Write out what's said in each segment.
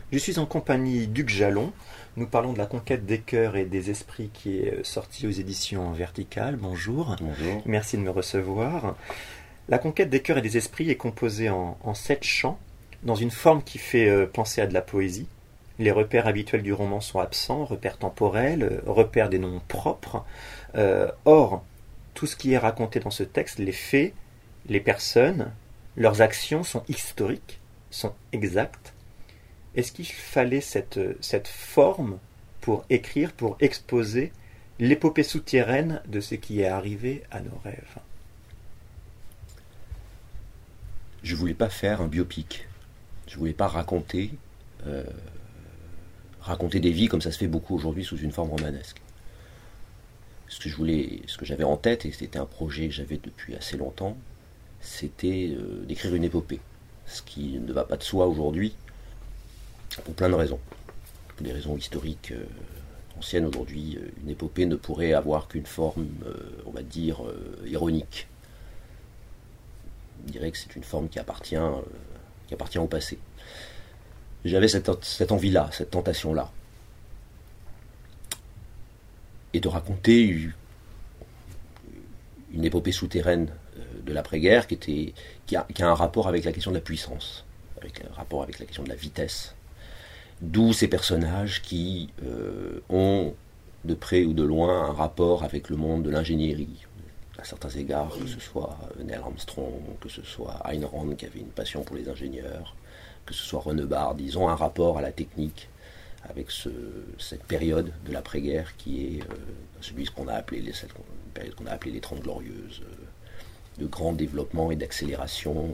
Je suis en compagnie d'Hugues Jalon. Nous parlons de La conquête des cœurs et des esprits qui est sorti aux éditions Verticales. Bonjour. Bonjour. Merci de me recevoir. La conquête des cœurs et des esprits est composée en 7 chants, dans une forme qui fait penser à de la poésie. Les repères habituels du roman sont absents, repères temporels, repères des noms propres. Or, tout ce qui est raconté dans ce texte, les faits, les personnes, leurs actions sont historiques, sont exactes. Est-ce qu'il fallait cette forme pour écrire, pour exposer l'épopée souterraine de ce qui est arrivé à nos rêves? Je voulais pas faire un biopic. Je voulais pas raconter des vies comme ça se fait beaucoup aujourd'hui sous une forme romanesque. Ce que j'avais en tête, et c'était un projet que j'avais depuis assez longtemps, c'était d'écrire une épopée. Ce qui ne va pas de soi aujourd'hui, pour plein de raisons. Pour des raisons historiques anciennes aujourd'hui, une épopée ne pourrait avoir qu'une forme, on va dire, ironique. Je dirais que c'est une forme qui appartient au passé. J'avais cette envie-là, cette tentation-là. Et de raconter une épopée souterraine de l'après-guerre qui a un rapport avec la question de la puissance, avec un rapport avec la question de la vitesse. D'où ces personnages qui ont, de près ou de loin, un rapport avec le monde de l'ingénierie. À certains égards, que ce soit Neil Armstrong, que ce soit Ayn Rand qui avait une passion pour les ingénieurs, que ce soit René Bard, ils ont un rapport à la technique avec cette période de l'après-guerre qui est cette période qu'on a appelée les 30 Glorieuses, de grand développement et d'accélération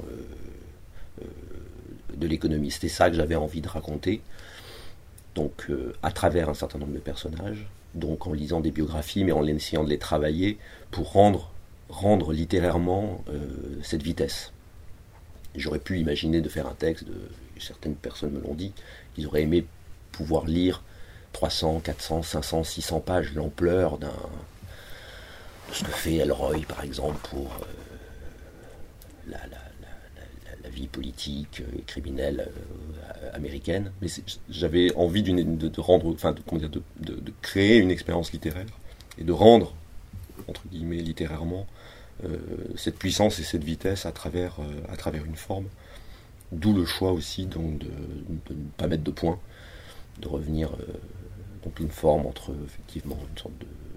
de l'économie. C'était ça que j'avais envie de raconter, donc à travers un certain nombre de personnages, donc en lisant des biographies, mais en essayant de les travailler pour rendre littérairement cette vitesse. J'aurais pu imaginer de faire un texte, certaines personnes me l'ont dit, qu'ils auraient aimé pouvoir lire 300, 400, 500, 600 pages, l'ampleur de ce que fait Elroy, par exemple, pour la vie politique et criminelle américaine. Mais j'avais envie de créer une expérience littéraire et de rendre, entre guillemets, littérairement, cette puissance et cette vitesse à travers une forme. D'où le choix aussi donc de ne pas mettre de point, de revenir donc une forme entre effectivement une sorte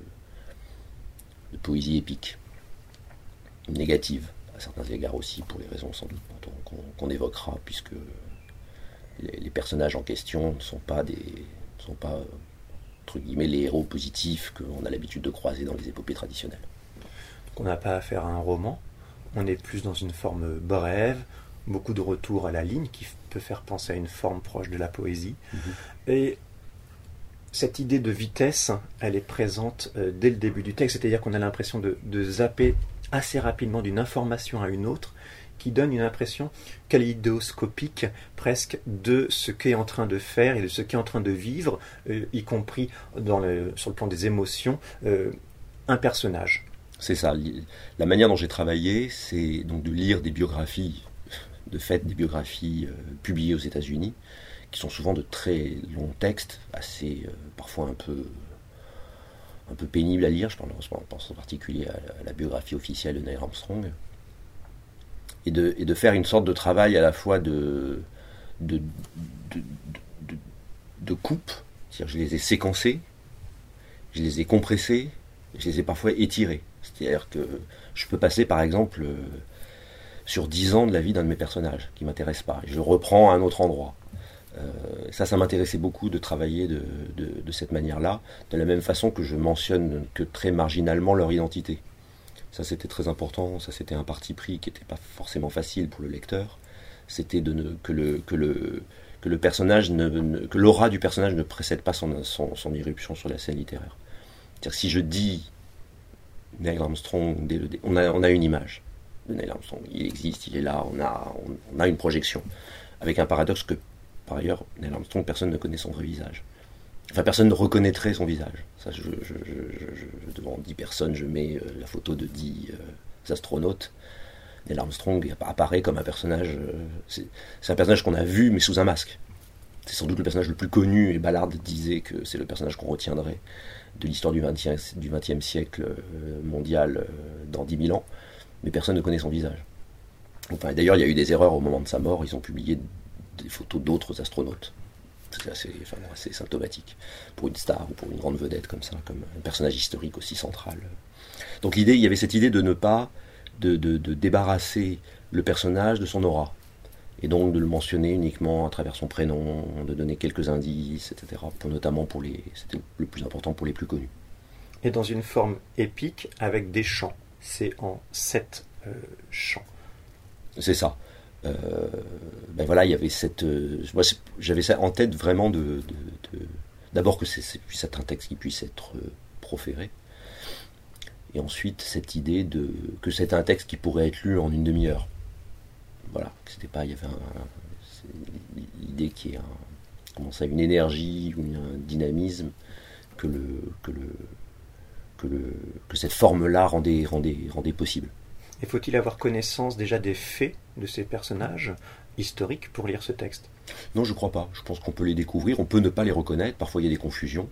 de poésie épique, négative à certains égards aussi, pour les raisons sans doute qu'on évoquera, puisque les personnages en question ne sont pas entre guillemets les héros positifs qu'on a l'habitude de croiser dans les épopées traditionnelles. Donc on n'a pas affaire à un roman, on est plus dans une forme brève, beaucoup de retours à la ligne qui peut faire penser à une forme proche de la poésie. Et cette idée de vitesse, elle est présente dès le début du texte, c'est-à-dire qu'on a l'impression de zapper assez rapidement d'une information à une autre, qui donne une impression kaléidoscopique presque de ce qu'est en train de faire et de ce qu'est en train de vivre, y compris sur le plan des émotions, un personnage. C'est ça. La manière dont j'ai travaillé, c'est donc de lire des biographies, de fait des biographies publiées aux États-Unis, qui sont souvent de très longs textes, assez parfois un peu pénibles à lire. Je pense en particulier à la biographie officielle de Neil Armstrong, et de faire une sorte de travail à la fois de coupe, c'est-à-dire je les ai séquencés, je les ai compressés, je les ai parfois étirés. C'est-à-dire que je peux passer par exemple sur 10 ans de la vie d'un de mes personnages qui ne m'intéresse pas, et je reprends à un autre endroit. Ça m'intéressait beaucoup de travailler de cette manière-là, de la même façon que je mentionne que très marginalement leur identité. Ça c'était très important, ça c'était un parti pris qui n'était pas forcément facile pour le lecteur, c'était que le personnage que l'aura du personnage ne précède pas son irruption sur la scène littéraire. C'est-à-dire que si je dis Neil Armstrong, on a une image de Neil Armstrong, il existe, il est là, on a une projection, avec un paradoxe que par ailleurs, Neil Armstrong, personne ne connaît son vrai visage. Enfin, personne ne reconnaîtrait son visage. Ça, devant 10 personnes, je mets la photo de 10 astronautes. Neil Armstrong apparaît comme un personnage. C'est un personnage qu'on a vu, mais sous un masque. C'est sans doute le personnage le plus connu, et Ballard disait que c'est le personnage qu'on retiendrait de l'histoire du XXe siècle mondial dans 10 000 ans, mais personne ne connaît son visage. Enfin, d'ailleurs, il y a eu des erreurs au moment de sa mort, ils ont publié des photos d'autres astronautes. C'est assez symptomatique pour une star ou pour une grande vedette comme ça, comme un personnage historique aussi central. Donc il y avait cette idée de ne pas de débarrasser le personnage de son aura, et donc de le mentionner uniquement à travers son prénom, de donner quelques indices, etc. C'était le plus important pour les plus connus. Et dans une forme épique avec des chants. C'est en 7 chants. C'est ça. Ben voilà, il y avait moi, j'avais ça en tête vraiment d'abord que c'est un texte qui puisse être proféré, et ensuite cette idée que c'est un texte qui pourrait être lu en une demi-heure. Voilà, c'était pas, il y avait l'idée qu'il y ait une énergie ou un dynamisme que cette forme-là rendait possible. Et faut-il avoir connaissance déjà des faits de ces personnages historiques pour lire ce texte? Non, je crois pas. Je pense qu'on peut les découvrir, on peut ne pas les reconnaître. Parfois, il y a des confusions.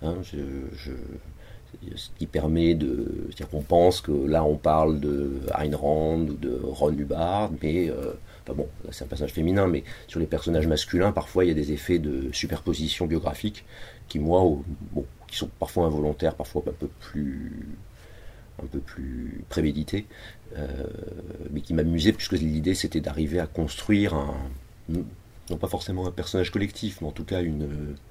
Ce qui permet c'est-à-dire qu'on pense que là, on parle de Ayn Rand ou de Ron Hubbard, mais bon, là, c'est un personnage féminin, mais sur les personnages masculins, parfois, il y a des effets de superposition biographique qui, qui sont parfois involontaires, parfois un peu plus prémédité, mais qui m'amusait, puisque l'idée c'était d'arriver à construire non pas forcément un personnage collectif, mais en tout cas une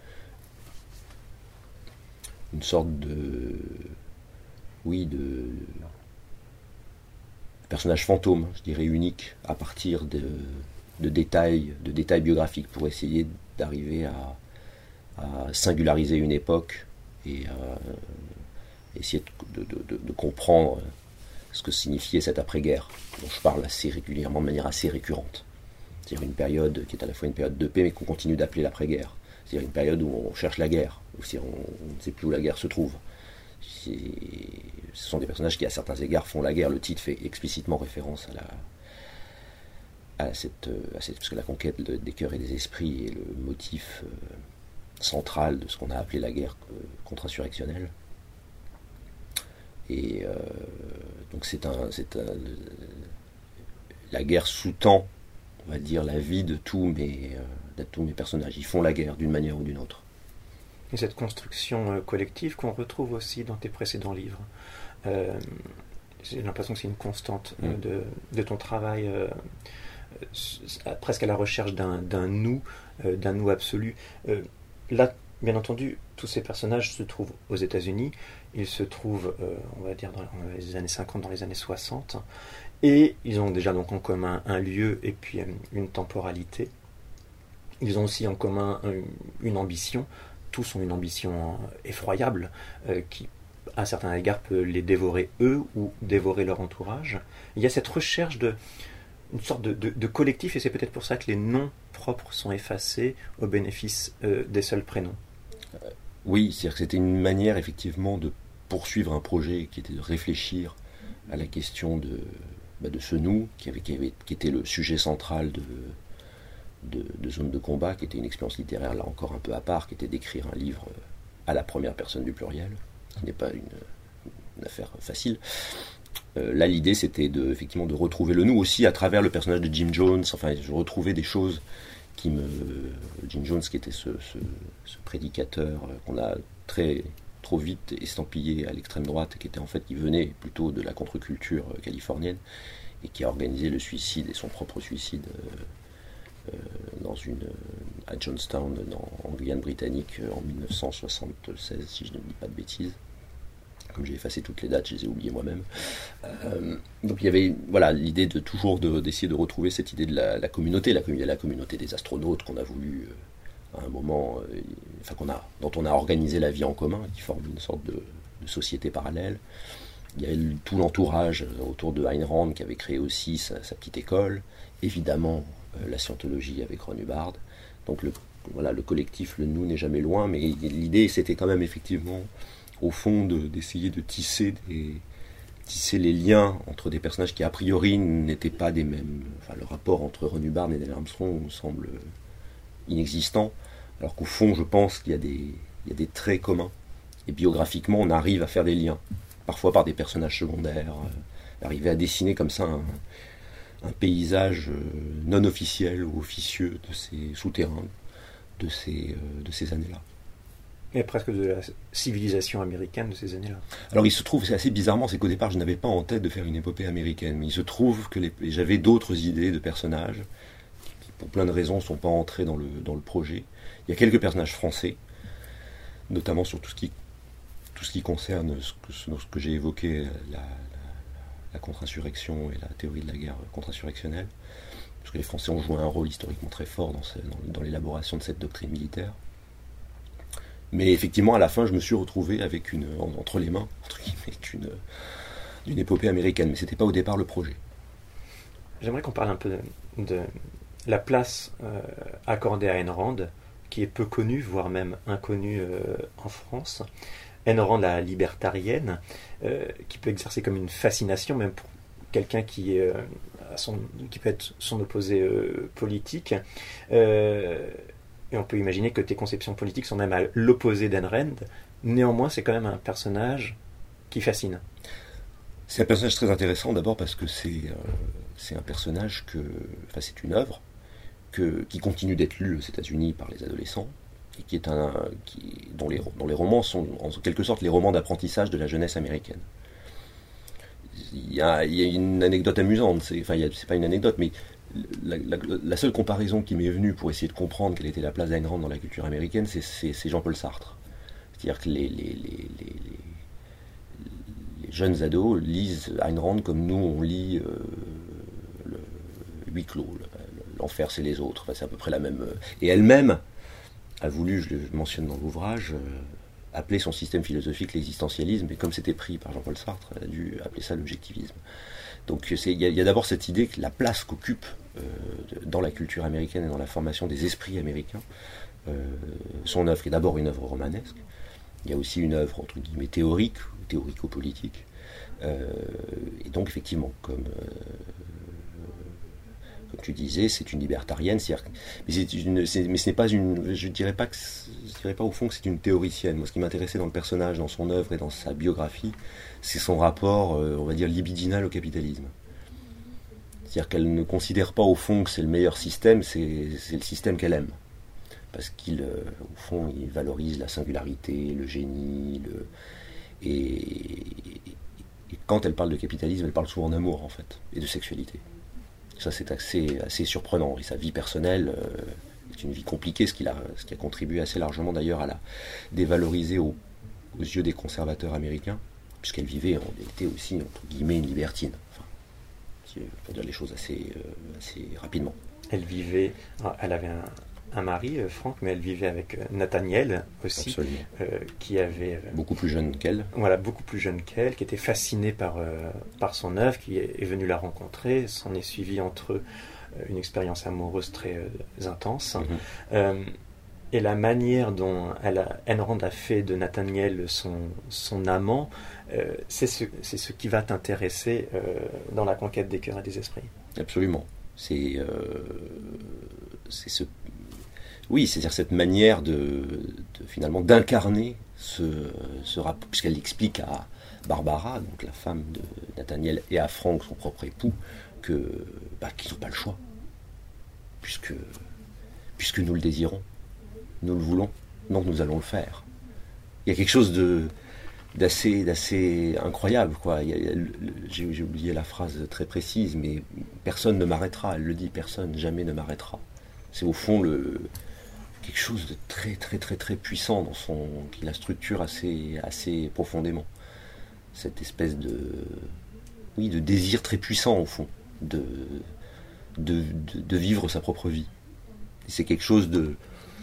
sorte de personnage fantôme, je dirais unique, à partir de détails biographiques, pour essayer d'arriver à singulariser une époque et essayer de comprendre ce que signifiait cette après-guerre, dont je parle assez régulièrement, de manière assez récurrente. C'est-à-dire une période qui est à la fois une période de paix, mais qu'on continue d'appeler l'après-guerre. C'est-à-dire une période où on cherche la guerre, où on ne sait plus où la guerre se trouve. Ce sont des personnages qui, à certains égards, font la guerre. Le titre fait explicitement référence parce que la conquête des cœurs et des esprits est le motif central de ce qu'on a appelé la guerre contre-insurrectionnelle. Et donc la guerre sous-tend, on va dire, la vie de tous mes personnages. Ils font la guerre d'une manière ou d'une autre. Et cette construction collective qu'on retrouve aussi dans tes précédents livres, j'ai l'impression que c'est une constante de ton travail, presque à la recherche d'un nous absolu. Là, bien entendu, tous ces personnages se trouvent aux États-Unis. Ils se trouvent, on va dire, dans les années 50, dans les années 60. Et ils ont déjà donc en commun un lieu et puis une temporalité. Ils ont aussi en commun une ambition. Tous ont une ambition effroyable qui, à certains égards, peut les dévorer eux ou dévorer leur entourage. Il y a cette recherche une sorte de collectif, et c'est peut-être pour ça que les noms propres sont effacés au bénéfice des seuls prénoms. Oui, c'est-à-dire que c'était une manière effectivement de poursuivre un projet qui était de réfléchir à la question de ce nous, qui était le sujet central de Zone de combat, qui était une expérience littéraire là encore un peu à part, qui était d'écrire un livre à la première personne du pluriel, qui n'est pas une affaire facile. Là, l'idée, c'était effectivement de retrouver le nous aussi à travers le personnage de Jim Jones. Enfin, je retrouvais des choses Jim Jones, qui était ce prédicateur qu'on a trop vite estampillé à l'extrême droite, qui venait plutôt de la contre-culture californienne, et qui a organisé le suicide et son propre suicide à Johnstown, en Guyane britannique, en 1976, si je ne dis pas de bêtises. Comme j'ai effacé toutes les dates, je les ai oubliées moi-même. Donc il y avait l'idée d'essayer de retrouver cette idée de la communauté, la communauté des astronautes qu'on a voulu à un moment, dont on a organisé la vie en commun, qui forme une sorte de société parallèle. Il y a tout l'entourage autour de Ayn Rand, qui avait créé aussi sa petite école. Évidemment, la scientologie avec Ron Hubbard. Donc le collectif, le nous n'est jamais loin, mais l'idée c'était quand même effectivement au fond d'essayer de tisser les liens entre des personnages qui a priori n'étaient pas des mêmes. Enfin, le rapport entre Ron Hubbard et Neil Armstrong semble inexistant, Alors qu'au fond, je pense qu'il y a des traits communs. Et biographiquement, on arrive à faire des liens, parfois par des personnages secondaires, arriver à dessiner comme ça un paysage non officiel ou officieux de ces souterrains, de ces années-là. Et presque de la civilisation américaine de ces années-là. Alors il se trouve, c'est assez bizarrement, c'est qu'au départ je n'avais pas en tête de faire une épopée américaine, mais il se trouve que j'avais d'autres idées de personnages, qui pour plein de raisons ne sont pas entrés dans le projet. Il y a quelques personnages français, notamment sur tout ce qui concerne ce que j'ai évoqué, la contre-insurrection et la théorie de la guerre contre-insurrectionnelle, parce que les Français ont joué un rôle historiquement très fort dans l'élaboration de cette doctrine militaire. Mais effectivement, à la fin, je me suis retrouvé avec entre les mains, entre guillemets, d'une épopée américaine. Mais c'était pas au départ le projet. J'aimerais qu'on parle un peu de la place accordée à Ayn Rand, qui est peu connue, voire même inconnue en France. Ayn Rand, la libertarienne, qui peut exercer comme une fascination, même pour quelqu'un qui peut être son opposé politique. Et on peut imaginer que tes conceptions politiques sont même à l'opposé d'Ayn Rand. Néanmoins, c'est quand même un personnage qui fascine. C'est un personnage très intéressant, d'abord parce que c'est un personnage c'est une œuvre qui continue d'être lue aux États-Unis par les adolescents, et dont les romans sont en quelque sorte les romans d'apprentissage de la jeunesse américaine. Il y a une anecdote amusante, c'est pas une anecdote, mais la seule comparaison qui m'est venue pour essayer de comprendre quelle était la place d'Ayn Rand dans la culture américaine, c'est Jean-Paul Sartre. C'est-à-dire que les jeunes ados lisent Ayn Rand comme nous on lit le Huis clos, l'enfer c'est les autres. Enfin, c'est à peu près la même. Et elle-même a voulu, je le mentionne dans l'ouvrage, appeler son système philosophique l'existentialisme, et comme c'était pris par Jean-Paul Sartre, elle a dû appeler ça l'objectivisme. Donc il y a d'abord cette idée que la place qu'occupe dans la culture américaine et dans la formation des esprits américains, son œuvre est d'abord une œuvre romanesque. Il y a aussi une œuvre entre guillemets théorique ou théorico-politique. Et donc effectivement, comme tu disais, c'est une libertarienne, mais ce n'est pas je dirais pas au fond que c'est une théoricienne. Moi, ce qui m'intéressait dans le personnage, dans son œuvre et dans sa biographie, c'est son rapport, on va dire, libidinal au capitalisme. C'est-à-dire qu'elle ne considère pas au fond que c'est le meilleur système, c'est le système qu'elle aime. Parce au fond, il valorise la singularité, le génie, et quand elle parle de capitalisme, elle parle souvent d'amour, en fait, et de sexualité. Ça, c'est assez surprenant. Et sa vie personnelle est une vie compliquée, ce qui a contribué assez largement d'ailleurs à la dévaloriser aux yeux des conservateurs américains, puisqu'elle était aussi, entre guillemets, une libertine. Enfin, pour dire les choses assez rapidement. Elle avait un mari, Franck, mais elle vivait avec Nathaniel aussi, qui avait... beaucoup plus jeune qu'elle. Voilà, beaucoup plus jeune qu'elle, qui était fasciné par son œuvre, qui est venu la rencontrer. S'en est suivi entre eux une expérience amoureuse très intense. Mm-hmm. Et la manière dont Ayn Rand a fait de Nathaniel son amant, c'est ce qui va t'intéresser dans la conquête des cœurs et des esprits. Absolument. Oui, c'est-à-dire cette manière finalement d'incarner ce rapport, puisqu'elle explique à Barbara, donc la femme de Nathaniel, et à Franck, son propre époux, qu'ils n'ont pas le choix, puisque nous le désirons, nous le voulons, donc nous allons le faire. Il y a quelque chose d'assez incroyable, quoi. J'ai oublié la phrase très précise, mais personne ne m'arrêtera. Elle le dit, personne jamais ne m'arrêtera. C'est au fond quelque chose de très très très très puissant qui la structure assez profondément. Cette espèce de désir très puissant au fond de vivre sa propre vie. Et c'est quelque chose de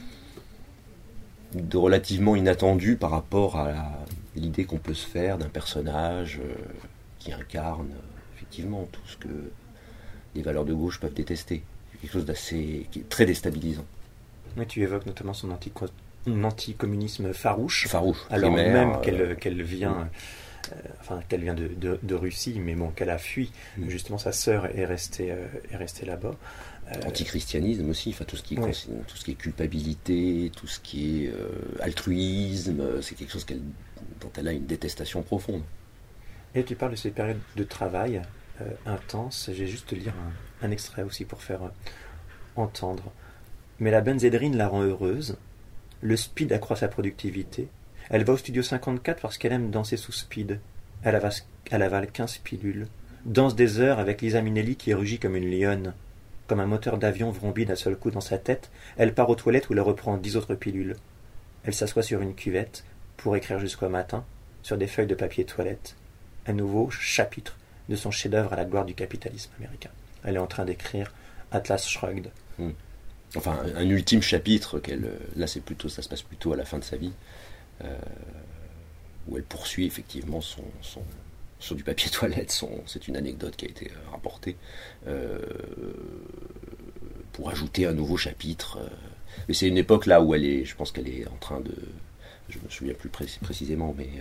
relativement inattendu par rapport à l'idée qu'on peut se faire d'un personnage qui incarne effectivement tout ce que les valeurs de gauche peuvent détester. Quelque chose qui est très déstabilisant. Mais tu évoques notamment son anticommunisme farouche. Alors primaire, même qu'elle vient de Russie, mais bon, qu'elle a fui. Justement, sa sœur est restée là-bas. Antichristianisme aussi, enfin tout ce qui est culpabilité, tout ce qui est altruisme, c'est quelque chose dont elle a une détestation profonde. Et tu parles de ces périodes de travail intenses. Je vais juste te lire un extrait aussi pour faire entendre. Mais la benzédrine la rend heureuse, le speed accroît sa productivité. Elle va au studio 54 parce qu'elle aime danser sous speed. Elle avale 15 pilules. Danse des heures avec Lisa Minnelli qui rugit comme une lionne. Comme un moteur d'avion vrombit d'un seul coup dans sa tête, elle part aux toilettes où elle reprend 10 autres pilules. Elle s'assoit sur une cuvette pour écrire jusqu'au matin, sur des feuilles de papier toilette, un nouveau chapitre de son chef-d'œuvre à la gloire du capitalisme américain. Elle est en train d'écrire Atlas Shrugged. Enfin, un ultime chapitre, là ça se passe plutôt à la fin de sa vie, où elle poursuit effectivement sur du papier toilette, c'est une anecdote qui a été rapportée, pour ajouter un nouveau chapitre. Mais c'est une époque là où je pense qu'elle est en train de, je me souviens plus précisément, mais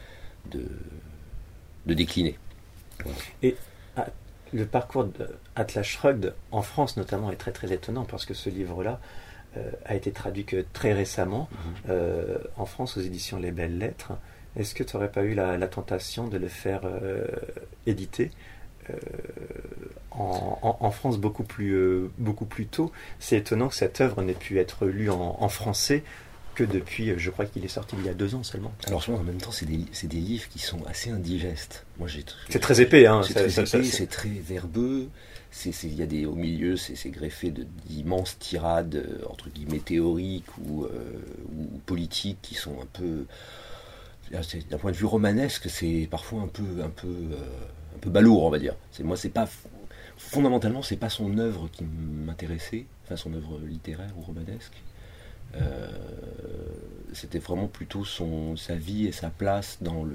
de décliner. Voilà. Et le parcours d'Atlas Shrugged, en France notamment, est très très étonnant, parce que ce livre-là a été traduit que très récemment, en France aux éditions Les Belles Lettres. Est-ce que tu n'aurais pas eu la tentation de le faire éditer en France beaucoup plus tôt? C'est étonnant que cette œuvre n'ait pu être lue en français que depuis, je crois qu'il est sorti il y a 2 ans seulement. Alors en même temps, c'est des livres qui sont assez indigestes. C'est très épais, hein. C'est très verbeux. Il y a au milieu, c'est greffé d'immenses tirades, entre guillemets, théoriques ou politiques qui sont un peu... D'un point de vue romanesque, c'est parfois un peu balourd, on va dire. Fondamentalement, c'est pas son œuvre qui m'intéressait, enfin son œuvre littéraire ou romanesque. C'était vraiment plutôt sa vie et sa place dans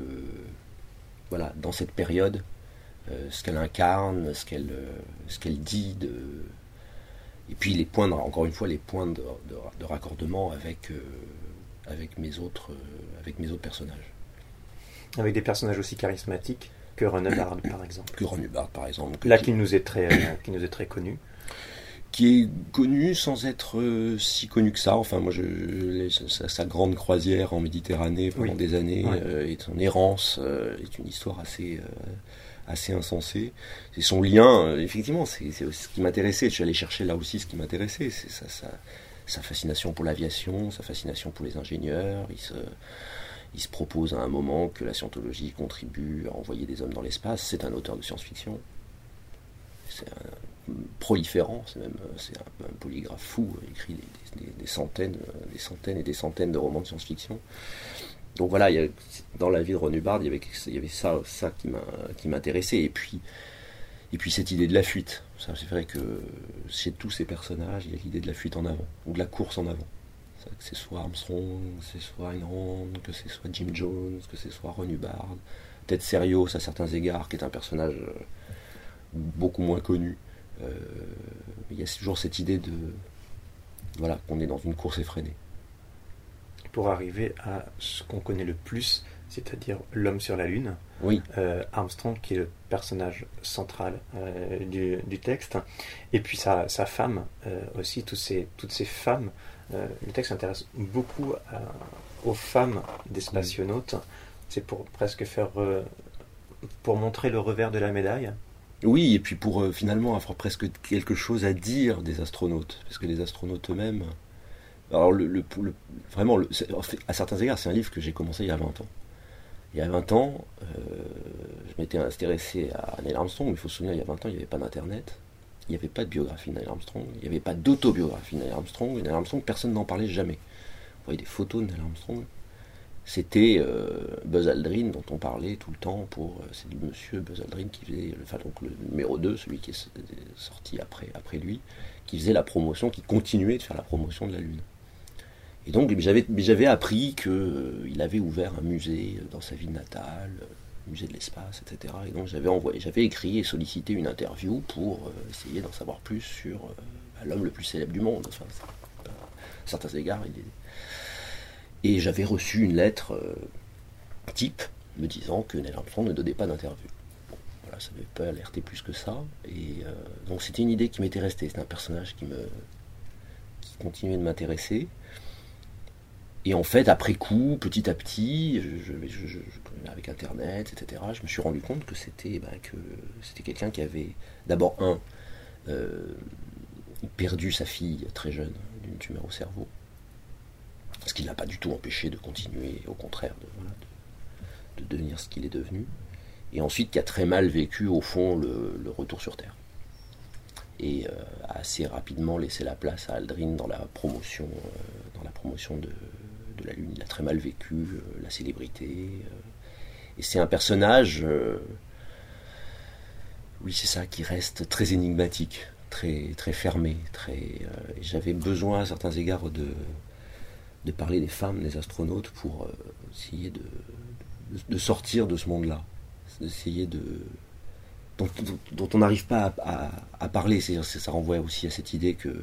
cette période, ce qu'elle incarne, ce qu'elle dit, et puis encore une fois les points de raccordement avec mes autres personnages. Avec des personnages aussi charismatiques que Renebard, par exemple. Là, qui nous est très connu. Qui est connu sans être si connu que ça. Enfin, moi, sa grande croisière en Méditerranée pendant des années, et son errance est une histoire assez insensée. Et son lien, effectivement, c'est ce qui m'intéressait. Je suis allé chercher là aussi ce qui m'intéressait. C'est sa fascination pour l'aviation, sa fascination pour les ingénieurs. Il se propose à un moment que la scientologie contribue à envoyer des hommes dans l'espace. C'est un auteur de science-fiction. C'est un proliférant, c'est un polygraphe fou. Il écrit des centaines et des centaines de romans de science-fiction. Donc voilà, dans la vie de Ron Hubbard, il y avait ça qui m'intéressait. Et puis cette idée de la fuite. Ça, c'est vrai que chez tous ces personnages, il y a l'idée de la fuite en avant, ou de la course en avant. Que ce soit Armstrong, que ce soit Ayn Rand, que ce soit Jim Jones, que ce soit Ron Hubbard, Ted Serios à certains égards, qui est un personnage beaucoup moins connu. Il y a toujours cette idée qu'on est dans une course effrénée. Pour arriver à ce qu'on connaît le plus, c'est-à-dire l'homme sur la Lune. Oui. Armstrong, qui est le personnage central du texte, et puis sa femme aussi, toutes ces femmes. Le texte s'intéresse beaucoup aux femmes des spationautes. C'est pour presque pour montrer le revers de la médaille. Oui, et puis pour finalement avoir presque quelque chose à dire des astronautes, parce que les astronautes eux-mêmes... Alors vraiment, à certains égards, c'est un livre que j'ai commencé il y a 20 ans. Il y a 20 ans, je m'étais intéressé à Neil Armstrong, mais il faut se souvenir, il y a 20 ans, il n'y avait pas d'Internet, il n'y avait pas de biographie de Neil Armstrong, il n'y avait pas d'autobiographie de Neil Armstrong, et Neil Armstrong, personne n'en parlait jamais. Vous voyez des photos de Neil Armstrong, c'était Buzz Aldrin dont on parlait tout le temps, c'est le monsieur Buzz Aldrin qui faisait, donc le numéro 2, celui qui est sorti après lui, qui faisait la promotion, qui continuait de faire la promotion de la Lune. Et donc j'avais appris qu'il avait ouvert un musée dans sa ville natale, musée de l'espace, etc. Et donc j'avais écrit et sollicité une interview pour essayer d'en savoir plus sur l'homme le plus célèbre du monde. Enfin, à certains égards, et j'avais reçu une lettre type me disant que Neil Armstrong ne donnait pas d'interview. Bon, voilà, ça ne devait pas alerter plus que ça. Et donc c'était une idée qui m'était restée. C'était un personnage qui continuait de m'intéresser. Et en fait, après coup, petit à petit, avec Internet, etc., je me suis rendu compte que c'était quelqu'un qui avait d'abord perdu sa fille très jeune d'une tumeur au cerveau, ce qui ne l'a pas du tout empêché de continuer, au contraire, de devenir ce qu'il est devenu. Et ensuite, qui a très mal vécu, au fond, le retour sur Terre. Et a assez rapidement laissé la place à Aldrin dans la promotion de la Lune. Il a très mal vécu la célébrité. Et c'est un personnage, oui, c'est ça, qui reste très énigmatique, très, très fermé. J'avais besoin, à certains égards, de parler des femmes, des astronautes, pour essayer de sortir de ce monde-là. D'essayer dont on n'arrive pas à parler. Ça renvoie aussi à cette idée que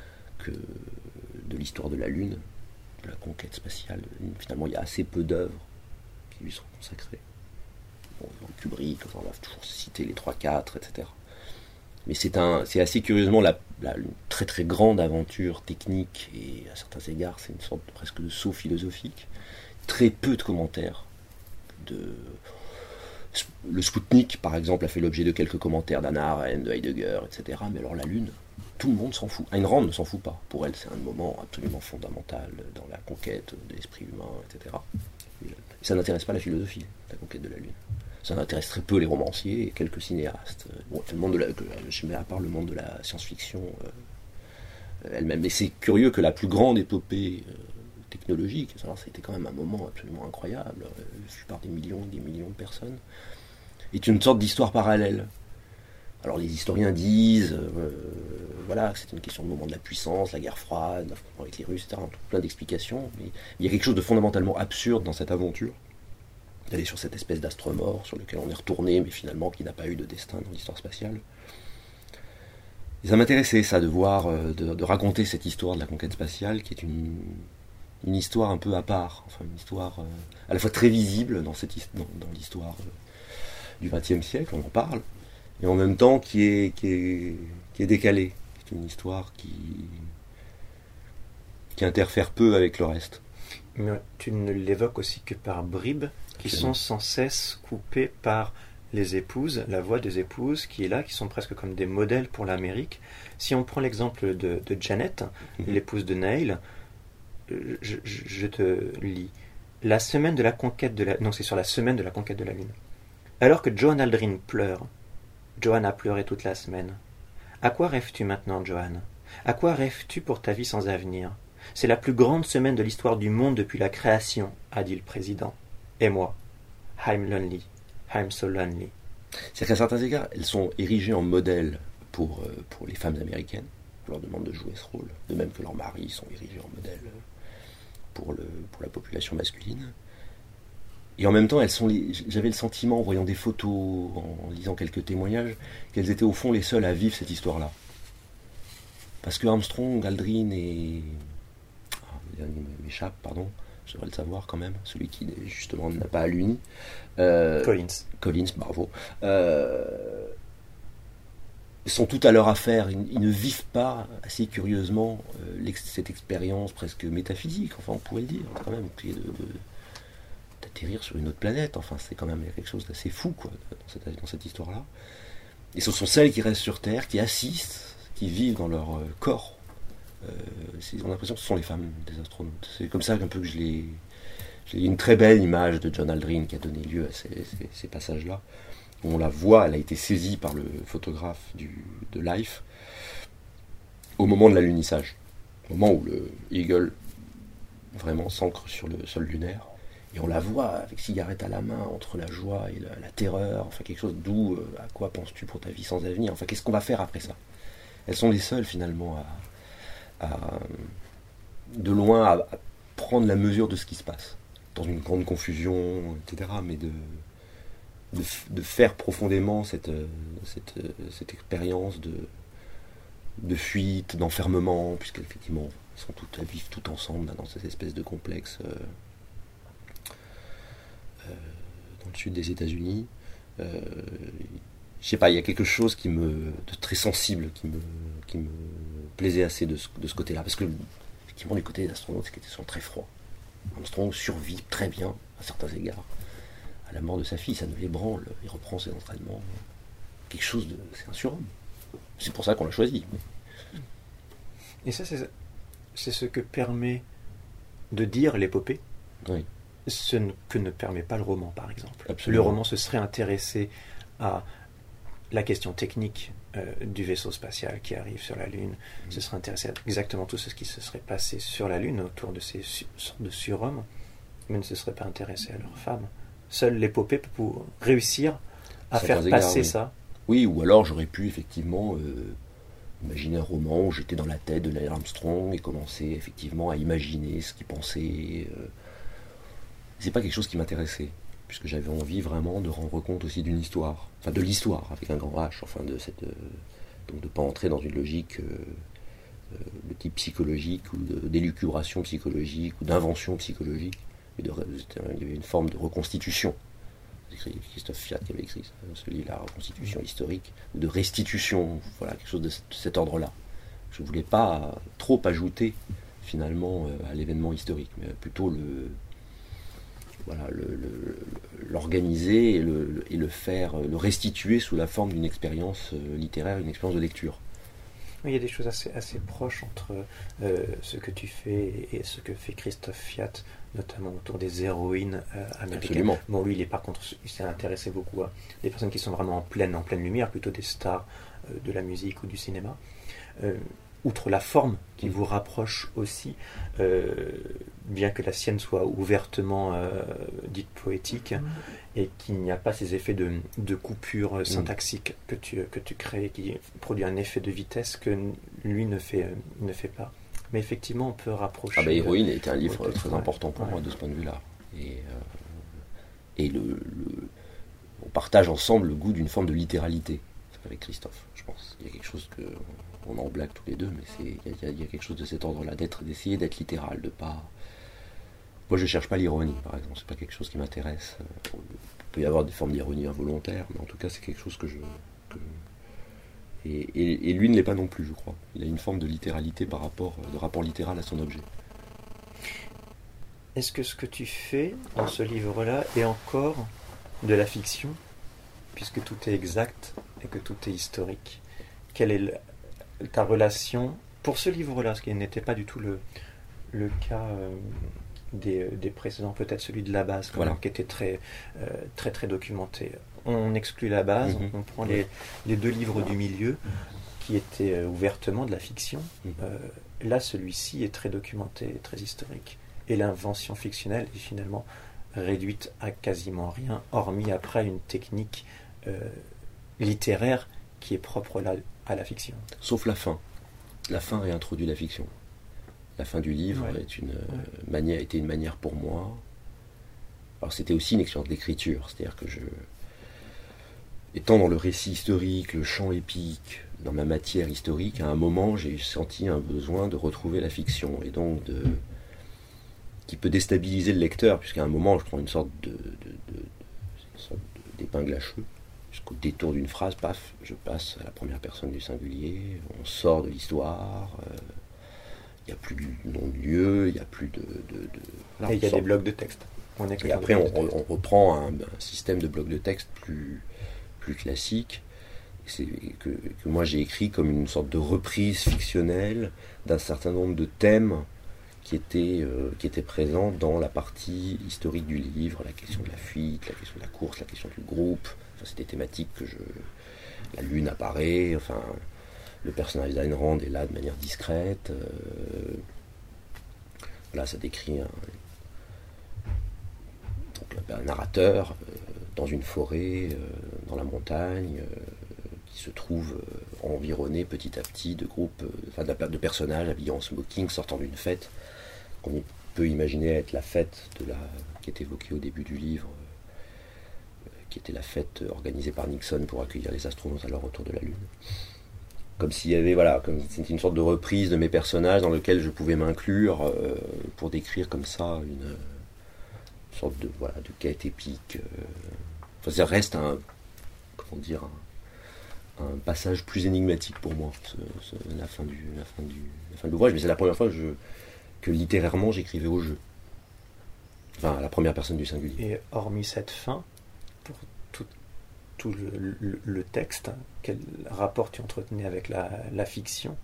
de l'histoire de la Lune, de la conquête spatiale. Finalement, il y a assez peu d'œuvres qui lui sont consacrées. Bon, Kubrick, on va toujours citer les 3-4, etc. Mais c'est assez curieusement une très très grande aventure technique, et à certains égards, c'est une sorte presque de saut philosophique. Très peu de commentaires. Le Spoutnik, par exemple, a fait l'objet de quelques commentaires d'Hannah Arendt, de Heidegger, etc. Mais alors la Lune, tout le monde s'en fout. Ayn Rand ne s'en fout pas. Pour elle, c'est un moment absolument fondamental dans la conquête de l'esprit humain, etc. Ça n'intéresse pas la philosophie, la conquête de la Lune. Ça n'intéresse très peu les romanciers et quelques cinéastes. Bon, à part le monde de la science-fiction elle-même. Mais c'est curieux que la plus grande épopée technologique, ça a été quand même un moment absolument incroyable, vu par des millions de personnes, est une sorte d'histoire parallèle. Alors les historiens disent que c'est une question de moment de la puissance, la guerre froide, l'affrontement avec les Russes, etc. Plein d'explications, mais il y a quelque chose de fondamentalement absurde dans cette aventure, d'aller sur cette espèce d'astre mort sur lequel on est retourné, mais finalement qui n'a pas eu de destin dans l'histoire spatiale. Et ça m'intéressait, ça, de raconter cette histoire de la conquête spatiale, qui est une histoire un peu à part, enfin une histoire à la fois très visible dans l'histoire du XXe siècle, on en parle, et en même temps qui est décalée. C'est une histoire qui interfère peu avec le reste. Mais tu ne l'évoques aussi que par bribes, qui sont sans cesse coupées par les épouses, la voix des épouses qui est là, qui sont presque comme des modèles pour l'Amérique. Si on prend l'exemple de Janet, l'épouse de Neil, je te lis. La semaine de la conquête de la... Non, c'est sur la semaine de la conquête de la Lune. Alors que Joan Aldrin pleure, Joan a pleuré toute la semaine. À quoi rêves-tu maintenant, Joan? À quoi rêves-tu pour ta vie sans avenir? C'est la plus grande semaine de l'histoire du monde depuis la création, a dit le président. Et moi, I'm lonely, I'm so lonely. C'est qu'à certains égards, elles sont érigées en modèle pour les femmes américaines. On leur demande de jouer ce rôle, de même que leurs maris sont érigés en modèle pour la population masculine. Et en même temps, j'avais le sentiment, en voyant des photos, en lisant quelques témoignages, qu'elles étaient au fond les seules à vivre cette histoire-là. Parce que Armstrong, Aldrin et... il m'échappe, pardon, je devrais le savoir quand même, celui qui justement n'a pas à l'Uni. Collins, bravo. Sont tout à leur affaire, ils ne vivent pas assez curieusement cette expérience presque métaphysique, enfin on pourrait le dire, quand même, d'atterrir sur une autre planète, enfin c'est quand même quelque chose d'assez fou quoi, dans cette histoire-là. Et ce sont celles qui restent sur Terre, qui assistent, qui vivent dans leur corps. On a l'impression que ce sont les femmes des astronautes. C'est comme ça qu'un peu que j'ai une très belle image de John Aldrin qui a donné lieu à ces passages-là. On la voit, elle a été saisie par le photographe de Life au moment de l'alunissage, au moment où le Eagle vraiment s'ancre sur le sol lunaire. Et on la voit avec cigarette à la main, entre la joie et la terreur, enfin quelque chose d'où, à quoi penses-tu pour ta vie sans avenir, enfin qu'est-ce qu'on va faire après ça? Elles sont les seules finalement de loin à prendre la mesure de ce qui se passe, dans une grande confusion, etc., mais de faire profondément cette expérience de fuite, d'enfermement, puisqu'effectivement, elles vivent toutes ensemble dans cette espèce de complexe dans le sud des États-Unis. je sais pas, il y a quelque chose de très sensible qui me plaisait assez de ce côté-là. Parce que, effectivement, du côté des astronautes, c'est qu'ils sont très froids. Armstrong survit très bien, à certains égards, à la mort de sa fille. Ça ne l'ébranle. Il reprend ses entraînements. Quelque chose de. C'est un surhomme. C'est pour ça qu'on l'a choisi. Et ça, c'est ce que permet de dire l'épopée. Oui. Ce que ne permet pas le roman, par exemple. Absolument. Le roman se serait intéressé à la question technique du vaisseau spatial qui arrive sur la Lune, se serait intéressé à exactement tout ce qui se serait passé sur la Lune autour de ces sortes de surhommes, mais ne se serait pas intéressé à leurs femmes. Seule l'épopée peut réussir à faire passer oui. ça. Oui, ou alors j'aurais pu effectivement imaginer un roman où j'étais dans la tête de Neil Armstrong et commencer effectivement à imaginer ce qu'il pensait. C'est pas quelque chose qui m'intéressait, puisque j'avais envie vraiment de rendre compte aussi d'une histoire, enfin de l'histoire avec un grand H, enfin de cette, donc de pas entrer dans une logique de type psychologique ou d'élucubration psychologique ou d'invention psychologique. Il y avait une forme de reconstitution. C'est Christophe Fiat qui avait écrit ce livre-là, reconstitution historique, ou de restitution, voilà, quelque chose de cet ordre-là. Je ne voulais pas trop ajouter finalement à l'événement historique, mais plutôt l'organiser et le faire, le restituer sous la forme d'une expérience littéraire, une expérience de lecture. Il y a des choses assez proches entre ce que tu fais et ce que fait Christophe Fiat, notamment autour des héroïnes américaines. Absolument. Bon, lui, par contre, il s'est intéressé beaucoup à des personnes qui sont vraiment en pleine lumière, plutôt des stars de la musique ou du cinéma. Outre la forme qui vous rapproche aussi, bien que la sienne soit ouvertement dite poétique, et qu'il n'y a pas ces effets de coupure syntaxique que tu crées, qui produit un effet de vitesse que lui ne fait pas. Mais effectivement, on peut rapprocher... Ah bah, Héroïne était un livre très important pour moi de ce point de vue-là. Et on partage ensemble le goût d'une forme de littéralité avec Christophe, je pense. Il y a quelque chose que... On en blague tous les deux, mais il y a quelque chose de cet ordre-là, d'essayer d'être littéral, de pas... Moi, je cherche pas l'ironie, par exemple. C'est pas quelque chose qui m'intéresse. Il peut y avoir des formes d'ironie involontaire, mais en tout cas, c'est quelque chose Et lui ne l'est pas non plus, je crois. Il a une forme de littéralité de rapport littéral à son objet. Est-ce que ce que tu fais dans ce livre-là est encore de la fiction, puisque tout est exact et que tout est historique? Quelle est ta relation pour ce livre-là, ce qui n'était pas du tout le cas des précédents, peut-être celui de la base, voilà, qui était très documenté. On exclut la base, on prend les deux livres du milieu qui étaient ouvertement de la fiction. Là, celui-ci est très documenté, très historique. Et l'invention fictionnelle est finalement réduite à quasiment rien, hormis après une technique littéraire qui est propre là à la fiction. Sauf la fin. La fin réintroduit la fiction. La fin du livre était une manière pour moi. Alors c'était aussi une expérience d'écriture, c'est-à-dire que étant dans le récit historique, le chant épique, dans ma matière historique, à un moment j'ai senti un besoin de retrouver la fiction, et donc qui peut déstabiliser le lecteur, puisqu'à un moment je prends une sorte d'épingle à cheveux. Jusqu'au détour d'une phrase, paf, je passe à la première personne du singulier, on sort de l'histoire, il n'y a plus de nom de lieu, il n'y a plus de... Là, et il y a des blocs de texte. Et après, on reprend un système de blocs de texte plus classique, que moi j'ai écrit comme une sorte de reprise fictionnelle d'un certain nombre de thèmes qui étaient présents dans la partie historique du livre, la question de la fuite, la question de la course, la question du groupe. C'est des thématiques la lune apparaît, enfin le personnage d'Ayn Rand est là de manière discrète, là ça décrit un narrateur dans une forêt, dans la montagne, qui se trouve environné petit à petit de groupes, de personnages habillés en smoking sortant d'une fête qu'on peut imaginer être la fête qui est évoquée au début du livre, qui était la fête organisée par Nixon pour accueillir les astronautes à leur retour de la Lune. Comme s'il y avait, comme c'était une sorte de reprise de mes personnages dans lequel je pouvais m'inclure pour décrire comme ça une sorte de quête épique. Ça reste un passage plus énigmatique pour moi, la fin de l'ouvrage, mais c'est la première fois que littérairement j'écrivais au jeu. Enfin, à la première personne du singulier. Et hormis cette fin, pour tout le texte, quel rapport tu entretenais avec la fiction?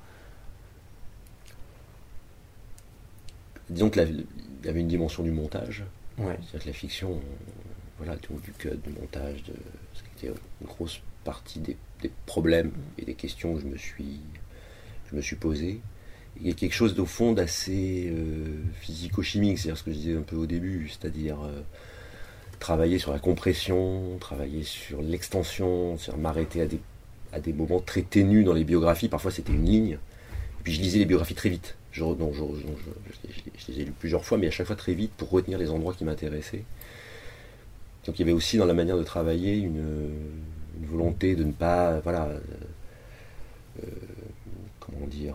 Disons qu'il y avait une dimension du montage. Ouais. C'est-à-dire que la fiction, voilà, donc du cut, du montage, c'était une grosse partie des problèmes et des questions que je me suis posé. Il y a quelque chose au fond d'assez physico-chimique, c'est-à-dire ce que je disais un peu au début, c'est-à-dire travailler sur la compression, travailler sur l'extension, m'arrêter à des moments très ténus dans les biographies. Parfois c'était une ligne, et puis je lisais les biographies très vite. Je les ai lues plusieurs fois, mais à chaque fois très vite pour retenir les endroits qui m'intéressaient. Donc il y avait aussi dans la manière de travailler une volonté de ne pas, voilà, comment dire,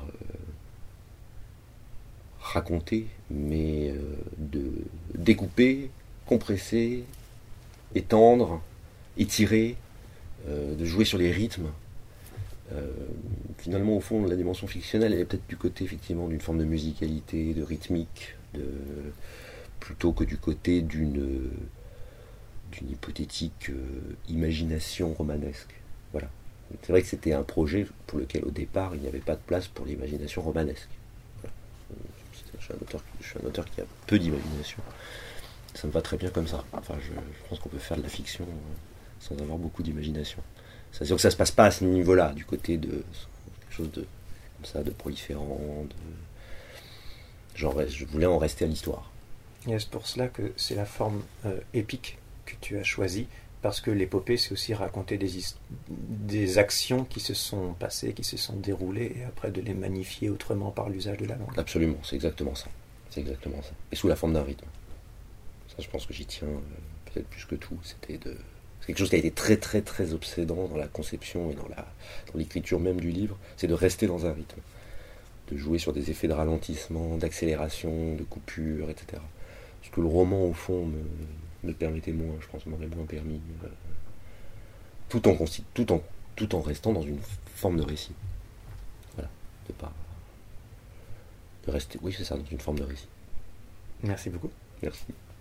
raconter, mais de découper, compresser, étendre, étirer, de jouer sur les rythmes. Finalement, au fond, la dimension fictionnelle, elle est peut-être du côté effectivement d'une forme de musicalité, de rythmique, plutôt que du côté d'une hypothétique imagination romanesque. Voilà. C'est vrai que c'était un projet pour lequel au départ il n'y avait pas de place pour l'imagination romanesque. Voilà. Je suis un auteur qui a peu d'imagination. Ça me va très bien comme ça. Enfin, je pense qu'on peut faire de la fiction sans avoir beaucoup d'imagination. C'est sûr que ça se passe pas à ce niveau-là, du côté de quelque chose de comme ça, de proliférant. Je voulais en rester à l'histoire. Et c'est pour cela que c'est la forme épique que tu as choisie, parce que l'épopée, c'est aussi raconter des actions qui se sont passées, qui se sont déroulées, et après de les magnifier autrement par l'usage de la langue. Absolument, c'est exactement ça. C'est exactement ça. Et sous la forme d'un rythme. Ça, je pense que j'y tiens peut-être plus que tout. C'est quelque chose qui a été très très très obsédant dans la conception et dans l'écriture même du livre, c'est de rester dans un rythme, de jouer sur des effets de ralentissement, d'accélération, de coupure, etc. Ce que le roman au fond me permettait moins, je pense, m'aurait moins permis, tout en restant dans une forme de récit. Voilà, de rester, oui c'est ça, dans une forme de récit. Merci beaucoup. Merci.